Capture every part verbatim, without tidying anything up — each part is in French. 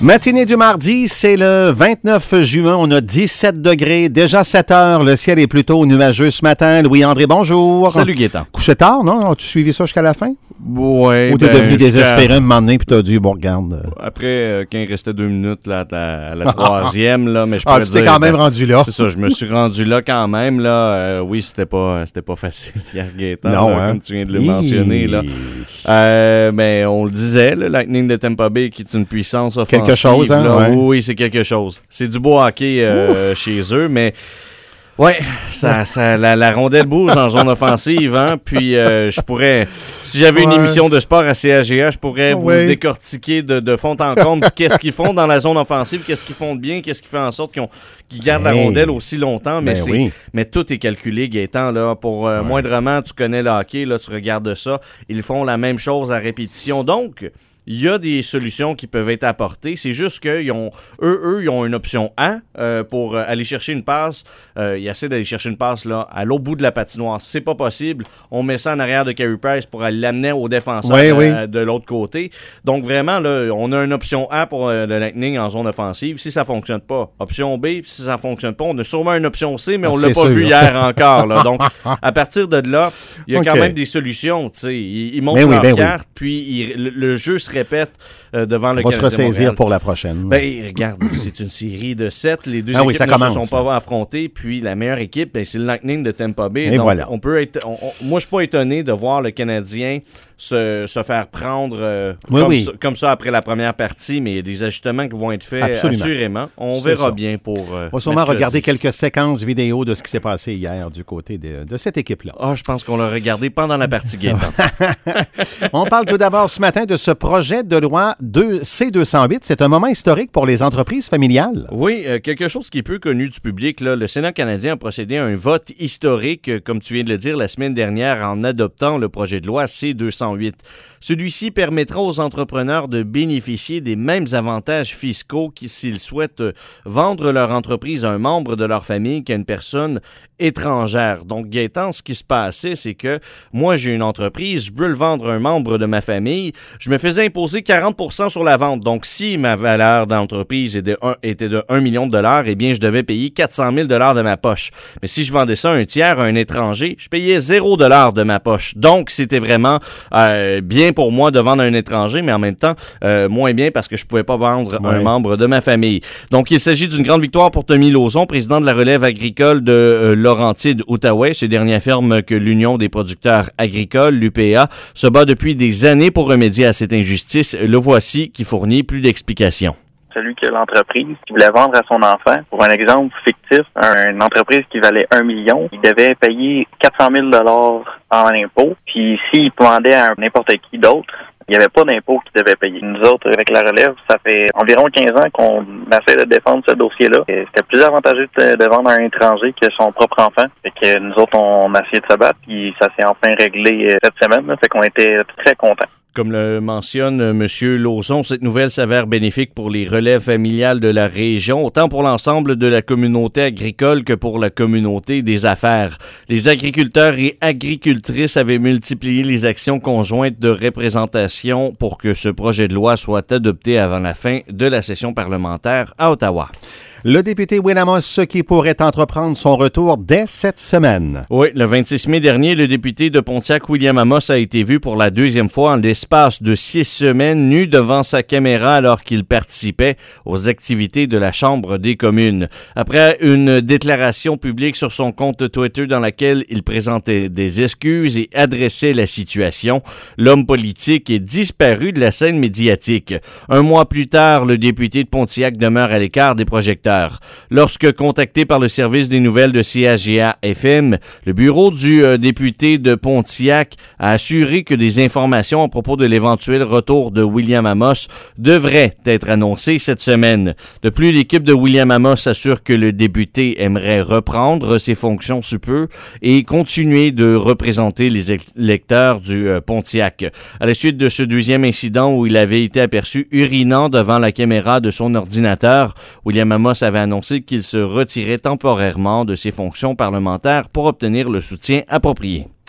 Matinée du mardi, c'est le vingt-neuf juin. On a dix-sept degrés, déjà sept heures. Le ciel est plutôt nuageux ce matin. Louis-André, bonjour. Salut Gaétan. Couché tard, non? As-tu suivi ça jusqu'à la fin? Oui. Ou t'es ben, devenu désespéré jusqu'à... un moment donné puis t'as dit, bon, regarde. euh, Après, euh, quand il restait deux minutes là, à la, à la troisième, là, mais je Ah, pourrais tu t'es dire, quand même ben, rendu là. C'est ça, je me suis rendu là quand même. Là. Euh, oui, c'était pas, c'était pas facile hier, Gaétan, Non, là, hein? comme tu viens de le mentionner. Là. Euh, mais on le disait, le Lightning de Tampa Bay qui est une puissance offensive. Quelque chose, hein? Là, Ouais. Oui, c'est quelque chose. C'est du beau hockey euh, chez eux, mais... Ouais, ça, ça, la, la rondelle bouge en zone offensive, hein. Puis euh, je pourrais, si j'avais une Ouais. émission de sport à C A G A, je pourrais vous Oui. décortiquer de, de fond en comble qu'est-ce qu'ils font dans la zone offensive, qu'est-ce qu'ils font de bien, qu'est-ce qui fait en sorte qu'ils, ont, qu'ils gardent Hey. la rondelle aussi longtemps. Mais Ben c'est, oui. mais tout est calculé, Gaétan, là. Pour euh, Ouais. moindrement, tu connais le hockey, là, tu regardes ça. Ils font la même chose à répétition. Donc, il y a des solutions qui peuvent être apportées. C'est juste qu'ils ont, eux, eux, ils ont une option A euh, pour euh, aller chercher une passe. Euh, ils essaient d'aller chercher une passe là, à l'autre bout de la patinoire. C'est pas possible. On met ça en arrière de Carey Price pour aller l'amener au défenseur Oui, euh, oui. de l'autre côté. Donc vraiment, là, on a une option A pour euh, le Lightning en zone offensive. Si ça fonctionne pas, option B. Puis si ça fonctionne pas, on a sûrement une option C, mais on C'est l'a pas sûr. vu hier encore. Là. Donc, à partir de là, il y a OK. quand même des solutions. Tu sais, ils, ils montrent Ben oui, leur ben oui. carte, puis ils- le, le jeu se répète euh, devant le On va se Canadien ressaisir Montréal. pour la prochaine. Ben, regarde, c'est une série de sept. Les deux Ah oui, équipes ça ne commence, se sont pas affrontées. Puis la meilleure équipe, ben, c'est le Lightning de Tampa Bay. Et Donc, voilà. on peut être, on- on- moi, je suis pas étonné de voir le Canadien se, se faire prendre euh, Oui, comme, oui. Ça, comme ça après la première partie. Mais il y a des ajustements qui vont être faits Absolument. assurément. On C'est verra ça. bien pour. Euh, On va sûrement mercredi. regarder quelques séquences vidéo de ce qui s'est passé hier du côté de, de cette équipe-là. Ah, je pense qu'on l'a regardé pendant la partie Gaétan. On parle tout d'abord ce matin de ce projet de loi deux- C deux cent huit. C'est un moment historique pour les entreprises familiales. Oui, euh, quelque chose qui est peu connu du public. Là. Le Sénat canadien a procédé à un vote historique, euh, comme tu viens de le dire, la semaine dernière en adoptant le projet de loi C deux cent huit. Celui-ci permettra aux entrepreneurs de bénéficier des mêmes avantages fiscaux qui, s'ils souhaitent euh, vendre leur entreprise à un membre de leur famille qu'à une personne étrangère. Donc, Gaétan, ce qui se passait, c'est que moi, j'ai une entreprise, je veux le vendre à un membre de ma famille, je me faisais imposer quarante pour cent sur la vente. Donc, si ma valeur d'entreprise était de un, était de un million de dollars, eh bien, je devais payer quatre cent mille dollars de ma poche. Mais si je vendais ça à un tiers, à un étranger, je payais zéro dollar de ma poche. Donc, c'était vraiment euh, bien pour moi de vendre à un étranger, mais en même temps, euh, moins bien parce que je pouvais pas vendre Ouais. un membre de ma famille. Donc, il s'agit d'une grande victoire pour Tommy Lauzon, président de la relève agricole de euh, Laurentide, Outaouais. Ce dernier affirme que l'Union des producteurs agricoles, l'U P A, se bat depuis des années pour remédier à cette injustice. Le voici qui fournit plus d'explications. Celui qui a l'entreprise, qui voulait vendre à son enfant, pour un exemple fictif, un- une entreprise qui valait un million, il devait payer quatre cent mille dollars en impôts. Puis s'il vendait à n'importe qui d'autre, il n'y avait pas d'impôts qu'il devait payer. Nous autres, avec la relève, ça fait environ quinze ans qu'on essaie de défendre ce dossier-là. Et c'était plus avantageux de, de vendre à un étranger que son propre enfant. Fait que nous autres, on a essayé de se battre, puis ça s'est enfin réglé euh, cette semaine. Là. Fait qu'on était très contents. Comme le mentionne M. Lauzon, cette nouvelle s'avère bénéfique pour les relèves familiales de la région, autant pour l'ensemble de la communauté agricole que pour la communauté des affaires. Les agriculteurs et agricultrices avaient multiplié les actions conjointes de représentation pour que ce projet de loi soit adopté avant la fin de la session parlementaire à Ottawa. Le député William Amos qui pourrait entreprendre son retour dès cette semaine. Oui, le vingt-six mai dernier, le député de Pontiac, William Amos, a été vu pour la deuxième fois en l'espace de six semaines, nu devant sa caméra alors qu'il participait aux activités de la Chambre des communes. Après une déclaration publique sur son compte Twitter dans laquelle il présentait des excuses et adressait la situation, l'homme politique est disparu de la scène médiatique. Un mois plus tard, le député de Pontiac demeure à l'écart des projecteurs. Lorsque contacté par le service des nouvelles de C A G A F M, le bureau du euh, député de Pontiac a assuré que des informations à propos de l'éventuel retour de William Amos devraient être annoncées cette semaine. De plus, l'équipe de William Amos assure que le député aimerait reprendre ses fonctions sous peu et continuer de représenter les électeurs du euh, Pontiac. À la suite de ce deuxième incident où il avait été aperçu urinant devant la caméra de son ordinateur, William Amos avait annoncé qu'il se retirait temporairement de ses fonctions parlementaires pour obtenir le soutien approprié.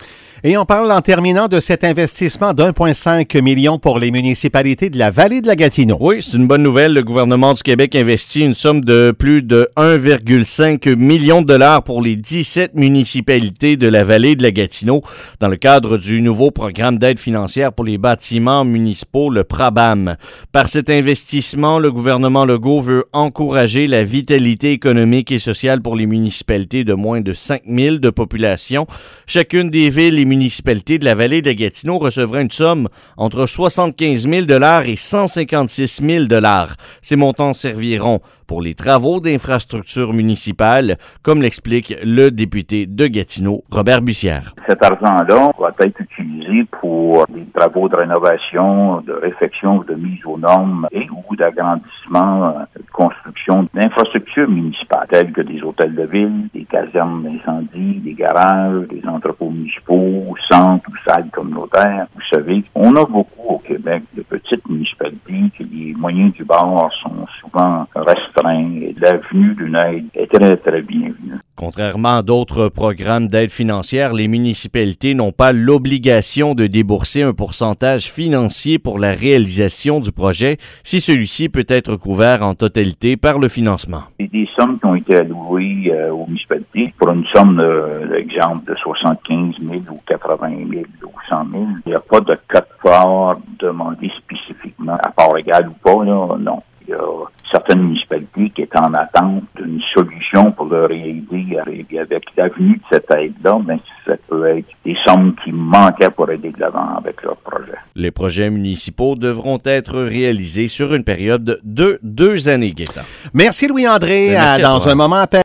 Et on parle en terminant de cet investissement d'un virgule cinq million pour les municipalités de la vallée de la Gatineau. Oui, c'est une bonne nouvelle. Le gouvernement du Québec investit une somme de plus de un virgule cinq million de dollars pour les dix-sept municipalités de la vallée de la Gatineau dans le cadre du nouveau programme d'aide financière pour les bâtiments municipaux, le PRABAM. Par cet investissement, le gouvernement Legault veut encourager la vitalité économique et sociale pour les municipalités de moins de cinq mille de population. Chacune des villes et municipalités de la vallée de Gatineau recevra une somme entre soixante-quinze mille dollars et cent cinquante-six mille dollars. Ces montants serviront pour les travaux d'infrastructures municipales, comme l'explique le député de Gatineau, Robert Bussière. Cet argent-là va être utilisé pour des travaux de rénovation, de réfection, de mise aux normes et ou d'agrandissement, de construction d'infrastructures municipales, telles que des hôtels de ville, des casernes d'incendie, des garages, des entrepôts municipaux, centres ou salles communautaires. Vous savez, on a beaucoup au Québec de petites municipalités que les moyens du bord sont souvent restreints et l'avenue d'une aide est très, très bienvenue. Contrairement à d'autres programmes d'aide financière, les municipalités n'ont pas l'obligation de débourser un pourcentage financier pour la réalisation du projet si celui-ci peut être couvert en totalité par le financement. Il y a des sommes qui ont été allouées euh, aux municipalités pour une somme, de, l'exemple, de soixante-quinze mille ou quatre-vingt mille ou cent mille. Il n'y a pas de code part demandé spécifiquement, à part égal ou pas, là, non. Il y a certaines municipalités qui est en attente d'une solution pour leur aider avec l'avenue de cette aide-là, mais ça peut être des sommes qui manquaient pour aider de l'avant avec leur projet. Les projets municipaux devront être réalisés sur une période de deux années, Gaétan. Merci Louis-André. Merci à, dans un moment à peine.